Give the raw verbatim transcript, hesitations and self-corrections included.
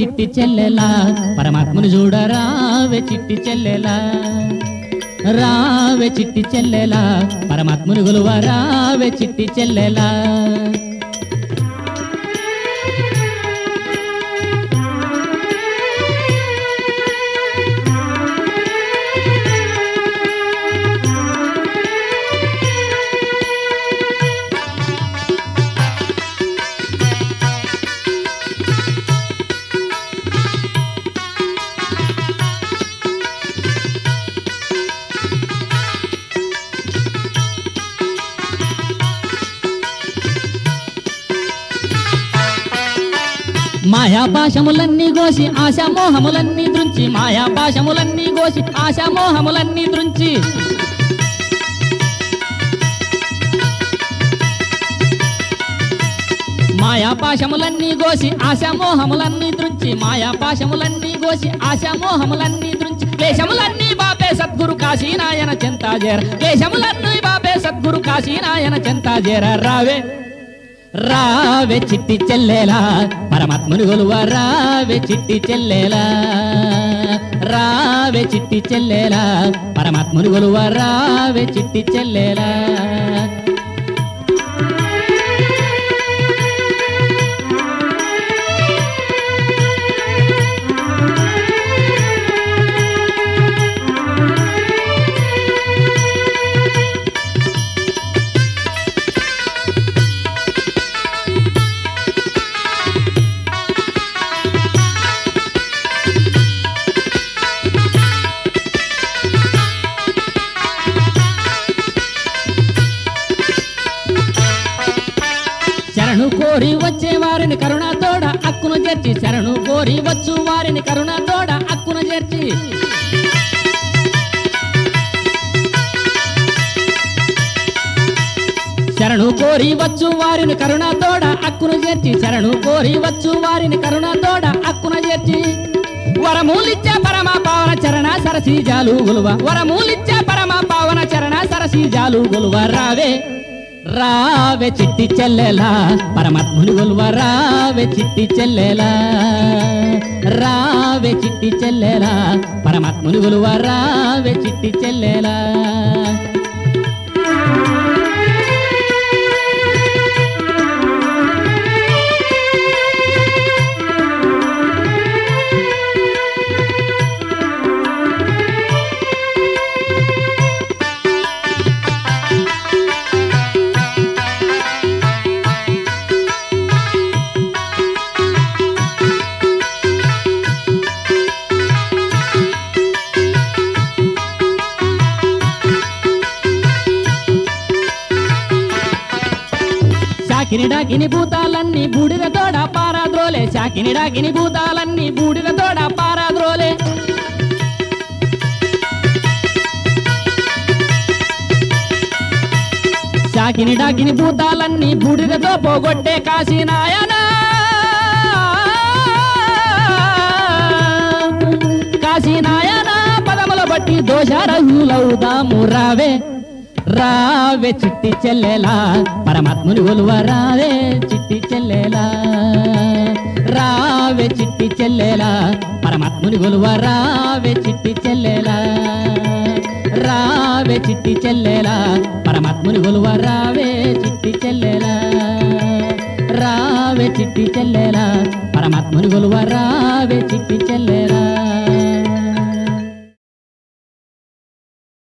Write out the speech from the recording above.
చిట్టి చెల్లెలా పరమాత్మను చూడ రావే చిట్టి చెల్లెలా రావే చిట్టి చెల్లెలా పరమాత్మను గొలువ రావే చిట్టి చెల్లెలా మాయా భాషములన్నీ గోసి ఆశామోహములన్నీ దృంచి మాయా భాషములన్నీ గోసి ఆశామోహములన్నీ దృంచి మాయా పాశములన్నీ గోసి ఆశామోహములన్నీ దృంచి మాయా పాశములన్నీ గోసి ఆశామోహములన్నీ దృంచి క్లేశములన్నీ బాపే సద్గురు కాశీనాయన చెంతాజేర క్లేశములన్నీ బాపే సద్గురు కాశీనాయన చెంతాజేర రావే రావే చిట్టి చెల్లెలా పరమాత్మను గొలువ రావే చిట్టి చెల్లెలా రావే చిట్టి చెల్లెలా పరమాత్మను గొలువ రావే చిట్టి చెల్లెలా శరణు కోరి వచ్చే వారిని కరుణ తోడ అక్కును చేర్చి శరణు కోరి వచ్చు వారిని కరుణ తోడ అక్కును చేర్చి శరణు కోరి వచ్చు వారిని కరుణ తోడ అక్కును చేర్చి శరణు కోరి వచ్చు వారిని కరుణ తోడ అక్కును చేర్చి వరమూలిచ్చే పరమ పావన చరణ సరసీజాలు గొలువ వరమూలిచ్చే పరమ పావన చరణ సరసీజాలు గొలువ రావే రావే చిట్టి చెల్లెలా పరమాత్మను గొలువ రావే చిట్టి చెల్లెలా రావే చిట్టి చెల్లెలా పరమాత్మను గొలువ రావే చిట్టి చెల్లెలా శాకినిడాకిని భూతాలన్నీ బూడిద తోడ పారాద్రోలే శాకినిడాకిని భూతాలన్నీ బూడిద తోడ పారాద్రోలే శాకినిడాకిని భూతాలన్నీ బూడిదతో పోగొట్టే కాశీనాయన కాశీనాయన పదముల బట్టి దోషారహులవుదాము రావే రావే చిట్టి చెల్లెలా పరమాత్మను గొలువ రావే చిట్టి చెల్లెలా రావే చిట్టి చెల్లెలా పరమాత్మను గొలువ రావే చిట్టి చెల్లెలా రావే చిట్టి చెల్లెలా పరమాత్మను గొలువ రావే చిట్టి చెల్లెలా రావే చిట్టి చెల్లెలా పరమాత్మను గొలువ రావే చిట్టి చెల్లెలా